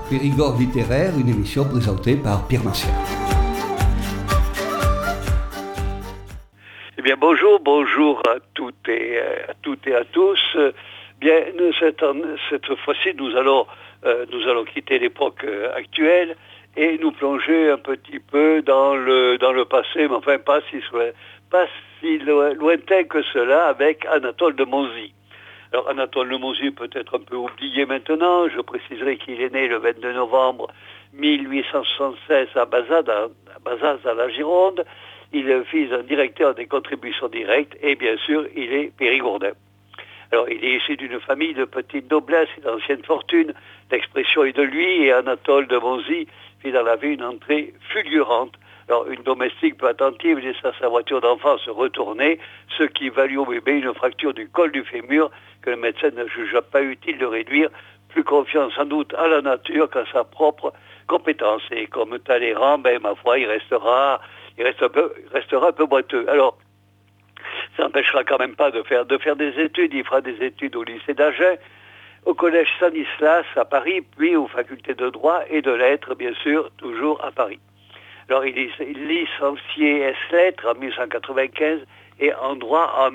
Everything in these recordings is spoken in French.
Périgord littéraire, une émission présentée par Pierre Martial. Eh bien bonjour à toutes et à tous. Bien, cette fois-ci, nous allons quitter l'époque actuelle et nous plonger un petit peu dans le passé, mais enfin pas si lointain que cela, avec Anatole de Monzie. Alors Anatole de Monzie peut être un peu oublié maintenant. Je préciserai qu'il est né le 22 novembre 1876 à Bazas, dans la Gironde. Il est fils d'un directeur des contributions directes et bien sûr, il est périgourdin. Alors, il est issu d'une famille de petite noblesse et d'ancienne fortune. L'expression est de lui et Anatole de Monzie fit dans la vie une entrée fulgurante. Alors, une domestique peu attentive laissa sa voiture d'enfance se retourner, ce qui valut au bébé une fracture du col du fémur que le médecin ne jugea pas utile de réduire, plus confiant sans doute à la nature qu'à sa propre compétence. Et comme Talleyrand, ma foi, il restera un peu boiteux. Alors, ça n'empêchera quand même pas de faire des études. Il fera des études au lycée d'Agen, au collège Stanislas à Paris, puis aux facultés de droit et de lettres, bien sûr, toujours à Paris. Alors, il est licencié S-lettres en 1895 et en droit en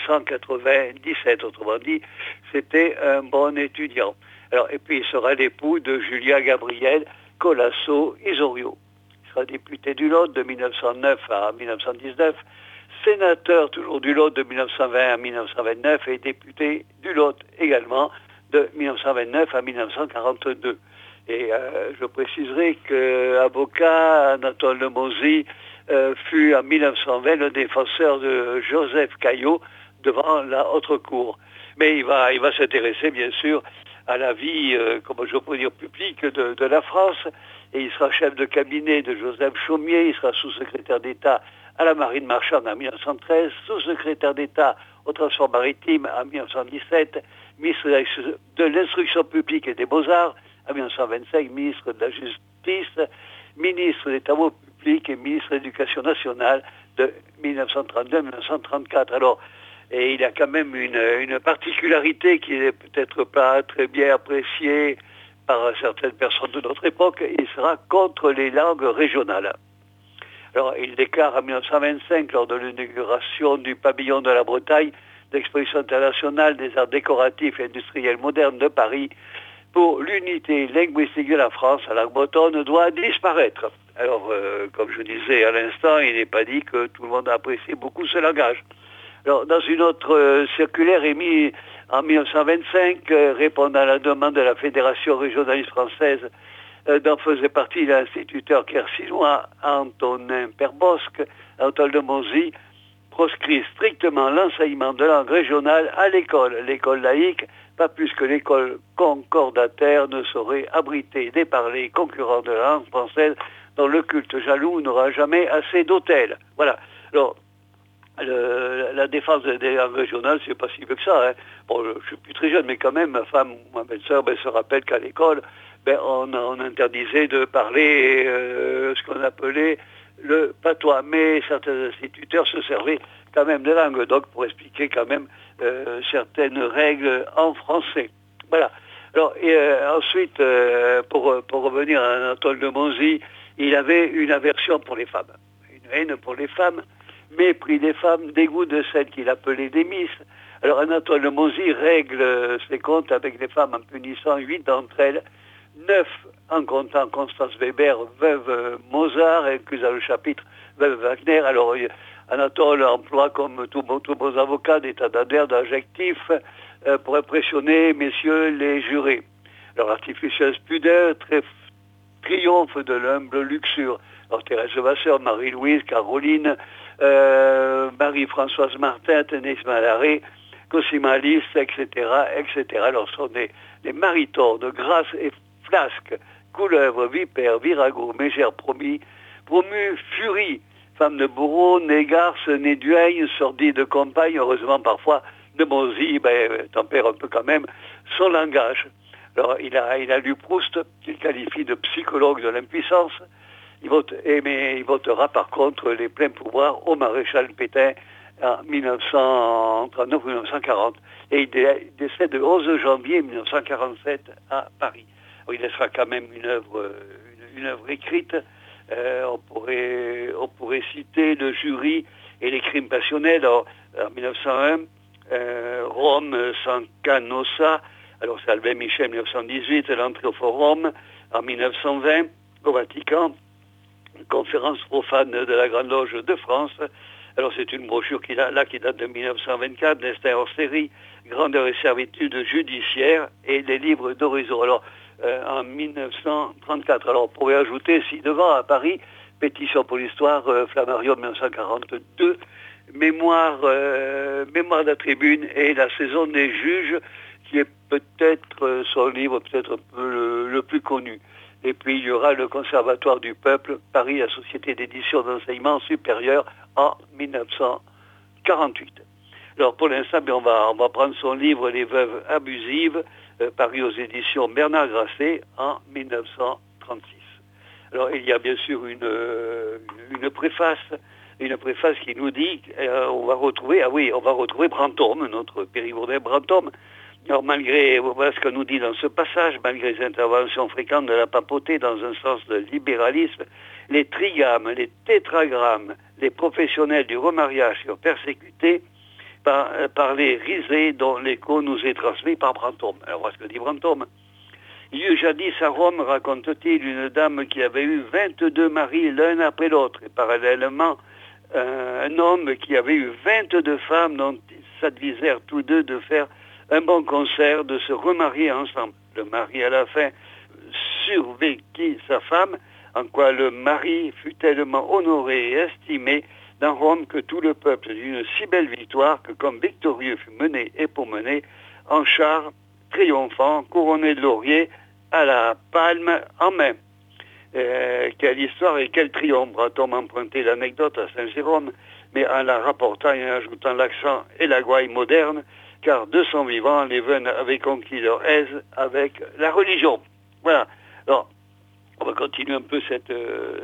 1897. Autrement dit, c'était un bon étudiant. Alors, et puis, il sera l'époux de Julia Gabrielle Colasso-Isorio. Il sera député du Lot de 1909 à 1919, sénateur toujours du Lot de 1920 à 1929 et député du Lot également de 1929 à 1942. Et je préciserai qu'avocat, Anatole de Monzie fut en 1920 le défenseur de Joseph Caillot devant la haute cour. Mais il va s'intéresser bien sûr à la vie, comment je peux dire, publique de la France, et il sera chef de cabinet de Joseph Chaumier, il sera sous-secrétaire d'État à la marine marchande en 1913, sous-secrétaire d'État au transport maritime en 1917, ministre de l'instruction publique et des beaux-arts en 1925, ministre de la justice, ministre des travaux publics et ministre de l'éducation nationale de 1932 à 1934. Alors, et il a quand même une particularité qui n'est peut-être pas très bien appréciée par certaines personnes de notre époque, il sera contre les langues régionales. Alors, il déclare en 1925, lors de l'inauguration du pavillon de la Bretagne, d'Exposition internationale des arts décoratifs et industriels modernes de Paris, pour l'unité linguistique de la France, la langue bretonne doit disparaître. Alors, comme je disais à l'instant, il n'est pas dit que tout le monde apprécie beaucoup ce langage. Alors, dans une autre circulaire émise en 1925, répondant à la demande de la Fédération régionaliste française, dont faisait partie l'instituteur quercinois Antonin Perbosque, Anatole de Monzie proscrit strictement l'enseignement de langue régionale à l'école. L'école laïque, pas plus que l'école concordataire, ne saurait abriter des parlers concurrents de la langue française dont le culte jaloux n'aura jamais assez d'autels. Voilà. Alors, la défense des langues régionales, c'est pas si vieux que ça. Hein. Bon, je suis plus très jeune, mais quand même, ma femme, ma belle-sœur, se rappelle qu'à l'école, on interdisait de parler ce qu'on appelait le patois. Mais certains instituteurs se servaient quand même de langue, donc pour expliquer quand même certaines règles en français. Voilà. Alors, et ensuite, pour revenir à Anatole de Monzie, il avait une aversion pour les femmes, une haine pour les femmes, mépris des femmes, dégoût de celles qu'il appelait des miss. Alors Anatole de Monzie règle ses comptes avec les femmes en punissant 8 d'entre elles, 9 en comptant Constance Weber, veuve Mozart, inclus dans le chapitre veuve Wagner. Alors Anatole emploie, comme tous bons avocats, des tas d'adjectifs pour impressionner, messieurs les jurés. Alors artificieuse pudeur, triomphe de l'humble luxure. Alors Thérèse Vasseur, Marie-Louise, Caroline, Marie-Françoise Martin, Thérèse Malaret, Cosima Lys, etc., etc. Alors ce sont des maritons de grâce et flasque, couleuvre, vipère, virago, mégère, promu, furie, femme de bourreau, née garce, née duègne, sordide de compagne, heureusement parfois de Monzie, tempère un peu quand même son langage. Alors il a lu Proust, qu'il qualifie de psychologue de l'impuissance. Il votera par contre les pleins pouvoirs au maréchal Pétain en 1939 ou 1940. Et il décède le 11 janvier 1947 à Paris. il laissera quand même une œuvre écrite. On pourrait citer le jury et les crimes passionnels en 1901, Rome sans canossa, alors c'est Albert Michel 1918, l'entrée au Forum en 1920, au Vatican, conférence profane de la Grande Loge de France. Alors c'est une brochure qui date de 1924, destin hors série, grandeur et servitude judiciaire et les livres d'horizon. Alors en 1934, alors on pourrait ajouter ci-devant à Paris, pétition pour l'histoire, Flammarion 1942, mémoire de la tribune et la saison des juges, qui est peut-être son livre peut-être un peu le plus connu. Et puis il y aura le Conservatoire du Peuple, Paris, la Société d'édition d'enseignement supérieur en 1948. Alors pour l'instant, on va prendre son livre Les Veuves abusives, paru aux éditions Bernard Grasset en 1936. Alors il y a bien sûr une préface qui nous dit on va retrouver Brantôme, notre Périgourdin Brantôme. Alors voilà ce qu'on nous dit dans ce passage, malgré les interventions fréquentes de la papauté dans un sens de libéralisme, les trigames, les tétragrammes, les professionnels du remariage sont persécutés par les risées dont l'écho nous est transmis par Brantôme. Alors voilà ce que dit Brantôme. Il y eut jadis à Rome, raconte-t-il, une dame qui avait eu 22 maris l'un après l'autre, et parallèlement un homme qui avait eu 22 femmes dont ils s'advisèrent tous deux de faire un bon concert, de se remarier ensemble. Le mari à la fin survécut sa femme, en quoi le mari fut tellement honoré et estimé dans Rome que tout le peuple eut une si belle victoire que comme victorieux fut mené et pourmené en char triomphant, couronné de laurier, à la palme en main. Quelle histoire et quel triomphe a-t-on emprunté l'anecdote à Saint-Jérôme, mais en la rapportant et en ajoutant l'accent et la gouaille moderne, car de son vivant, les Veuves avaient conquis leur aise avec la religion. Voilà. Alors, on va continuer un peu cette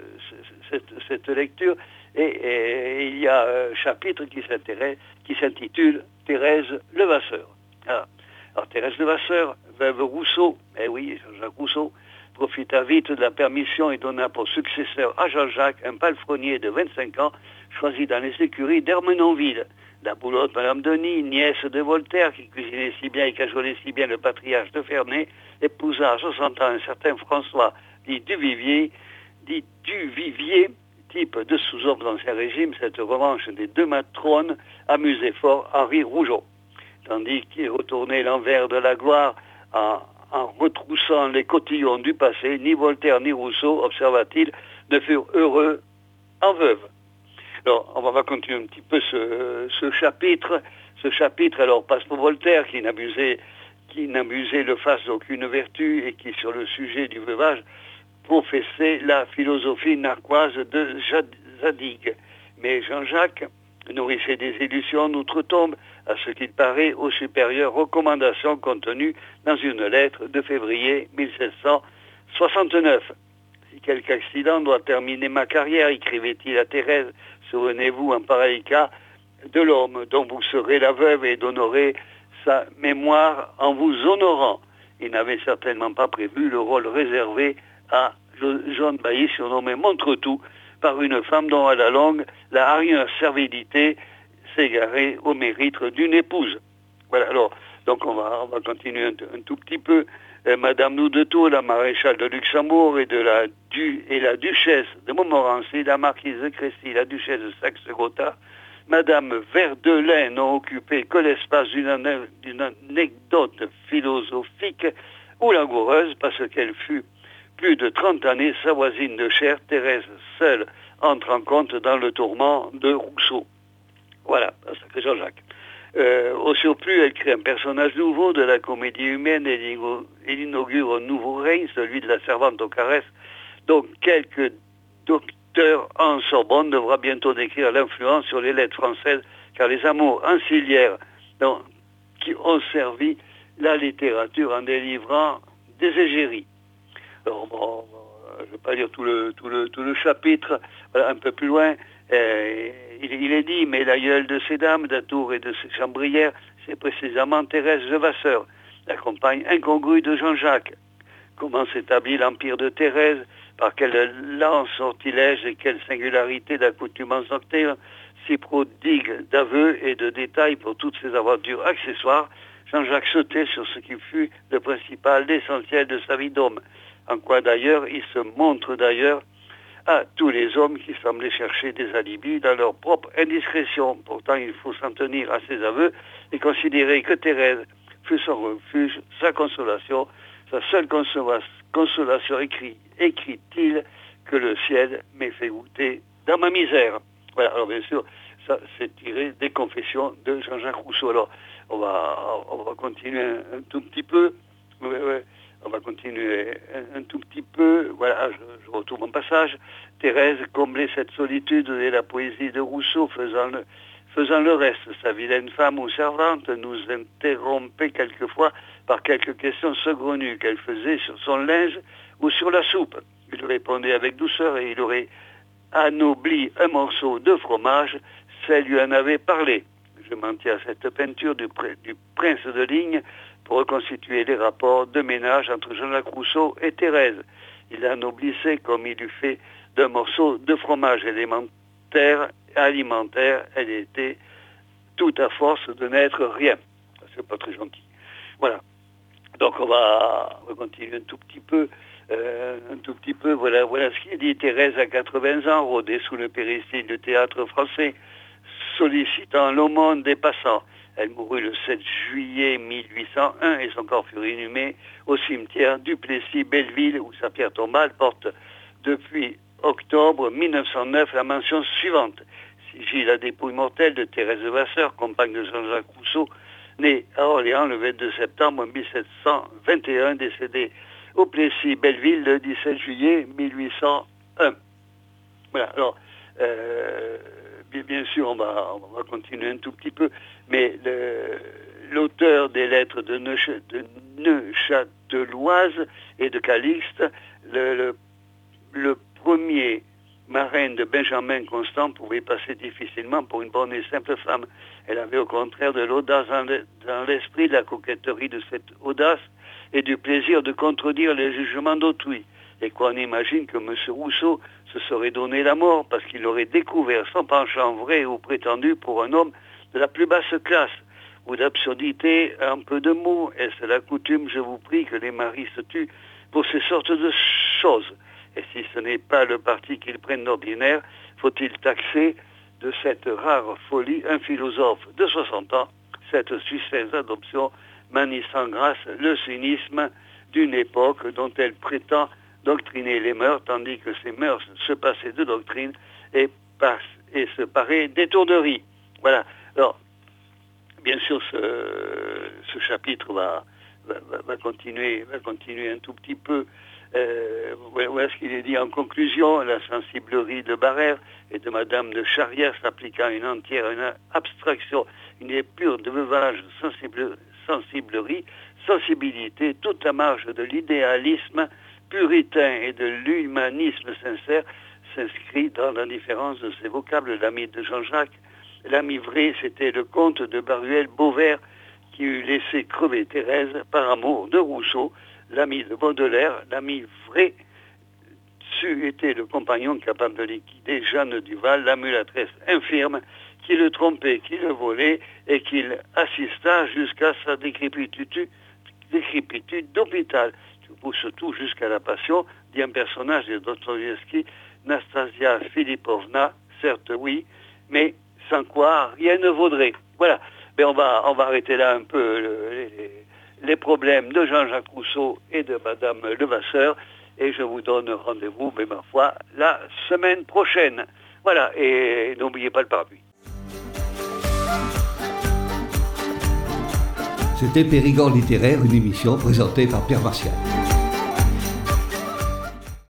lecture, et il y a un chapitre qui s'intitule Thérèse Levasseur. Alors Thérèse Levasseur, veuve Rousseau, oui, Jean-Jacques Rousseau, profita vite de la permission et donna pour successeur à Jean-Jacques un palefrenier de 25 ans, choisi dans les écuries d'Ermenonville. La boulotte, Madame Denis, nièce de Voltaire, qui cuisinait si bien et cajolait si bien le patriarche de Ferney, épousa à 60 ans un certain François, dit Duvivier, type de sous-homme d'Ancien Régime. Cette revanche des deux matrones amusait fort Henri Rougeau. Tandis qu'il retournait l'envers de la gloire en retroussant les cotillons du passé, ni Voltaire ni Rousseau, observa-t-il, ne furent heureux en veuve. Alors, on va continuer un petit peu ce chapitre. Ce chapitre, alors, passe pour Voltaire, qui n'abusait le faste d'aucune vertu et qui, sur le sujet du veuvage, professait la philosophie narquoise de Zadig. Mais Jean-Jacques nourrissait des illusions d'outre-tombe, à ce qu'il paraît aux supérieures recommandations contenues dans une lettre de février 1769. Si quelque accident doit terminer ma carrière, écrivait-il à Thérèse, souvenez-vous en pareil cas de l'homme dont vous serez la veuve et d'honorer sa mémoire en vous honorant. Il n'avait certainement pas prévu le rôle réservé à John Bailly, surnommé Montretout, par une femme dont à la longue la hargneuse servilité s'égarait au mérite d'une épouse. Voilà, alors, donc on va continuer un tout petit peu. Madame Noudetour, la maréchale de Luxembourg et la duchesse de Montmorency, la marquise de Crécy, la duchesse de Saxe-Gotha, Madame Verdelin n'ont occupé que l'espace d'une anecdote philosophique ou langoureuse, parce qu'elle fut plus de 30 années sa voisine de chair. Thérèse seule entre en compte dans le tourment de Rousseau. Voilà, sacré Jean-Jacques. Au surplus, elle crée un personnage nouveau de la comédie humaine et il inaugure un nouveau règne, celui de la servante aux caresses. Donc, quelques docteurs en Sorbonne devra bientôt décrire l'influence sur les lettres françaises, car les amours ancillaires qui ont servi la littérature en délivrant des égéries. Alors, bon, je ne vais pas lire tout le chapitre, voilà, un peu plus loin. Il est dit, mais l'aïeul de ces dames, d'Atour et de ces chambrières, c'est précisément Thérèse Levasseur, la compagne incongrue de Jean-Jacques. comment s'établit l'empire de Thérèse, par quel lent sortilège et quelle singularité d'accoutumance nocturne, si prodigue d'aveux et de détails pour toutes ces aventures accessoires, Jean-Jacques sautait sur ce qui fut le principal, l'essentiel de sa vie d'homme, en quoi d'ailleurs il se montre d'ailleurs à tous les hommes qui semblaient chercher des alibis dans leur propre indiscrétion. Pourtant, il faut s'en tenir à ses aveux et considérer que Thérèse fut son refuge, sa consolation, sa seule consolation, écrit-il, que le ciel m'ait fait goûter dans ma misère. Voilà, alors bien sûr, ça c'est tiré des confessions de Jean-Jacques Rousseau. Alors, on va continuer un tout petit peu. Ouais. On va continuer un tout petit peu. Voilà, je retrouve mon passage. Thérèse comblait cette solitude et la poésie de Rousseau, faisant le reste. Sa vilaine femme ou servante nous interrompait quelquefois par quelques questions saugrenues qu'elle faisait sur son linge ou sur la soupe. Il répondait avec douceur et il aurait anobli un morceau de fromage si elle lui en avait parlé. Je m'en tiens à cette peinture du prince de Ligne pour reconstituer les rapports de ménage entre Jean-Jacques Rousseau et Thérèse. Il l'anoblissait comme il eût fait d'un morceau de fromage alimentaire. Elle était tout à force de n'être rien. C'est pas très gentil. Voilà. Donc on va continuer un tout petit peu. Voilà ce qu'il dit. Thérèse a 80 ans, rôdée sous le péristyle du théâtre français, sollicitant l'aumône des passants. Elle mourut le 7 juillet 1801 et son corps fut inhumé au cimetière du Plessis-Belleville où sa pierre tombale porte depuis octobre 1909 la mention suivante. Sigile la dépouille mortelle de Thérèse de Vasseur, compagne de Jean-Jacques Rousseau, née à Orléans le 22 septembre 1721, décédée au Plessis-Belleville le 17 juillet 1801. Voilà, alors, bien sûr, on va continuer un tout petit peu, mais l'auteur des lettres de Neuchâteloise et de Calixte, le premier marin de Benjamin Constant pouvait passer difficilement pour une bonne et simple femme. Elle avait au contraire de l'audace dans l'esprit, de la coquetterie de cette audace et du plaisir de contredire les jugements d'autrui. Et qu'on imagine que M. Rousseau se serait donné la mort parce qu'il aurait découvert son penchant vrai ou prétendu pour un homme de la plus basse classe, ou d'absurdité un peu de mots. Est-ce la coutume, je vous prie, que les maris se tuent pour ces sortes de choses? Et si ce n'est pas le parti qu'ils prennent d'ordinaire, faut-il taxer de cette rare folie un philosophe de 60 ans, cette suissesse d'adoption manie sans grâce le cynisme d'une époque dont elle prétend doctriner les mœurs, tandis que ces mœurs se passaient de doctrine et se paraient d'étourderie. Voilà. Alors, bien sûr, ce chapitre va continuer un tout petit peu. Voilà ce qu'il est dit en conclusion. La sensiblerie de Barrère et de Madame de Charrière s'appliquant une abstraction, une épure de veuvage, sensibilité, toute la marge de l'idéalisme puritain et de l'humanisme sincère s'inscrit dans l'indifférence de ces vocables. L'ami de Jean-Jacques, l'ami vrai, c'était le comte de Baruel-Beauvert qui eut laissé crever Thérèse par amour de Rousseau. L'ami de Baudelaire, l'ami vrai, c'eût été le compagnon capable de liquider Jeanne Duval, la mulâtresse infirme, qui le trompait, qui le volait, et qu'il assista jusqu'à sa décrépitude d'hôpital. Tu pousses tout jusqu'à la passion, dit un personnage de Dostoïevski, Nastasia Philippovna, certes oui, mais sans quoi rien ne vaudrait. Voilà, mais on va arrêter là un peu les problèmes de Jean-Jacques Rousseau et de Madame Levasseur, et je vous donne rendez-vous, mais ma foi, la semaine prochaine. Voilà, et n'oubliez pas le parapluie. C'était Périgord littéraire, une émission présentée par Pierre Martial.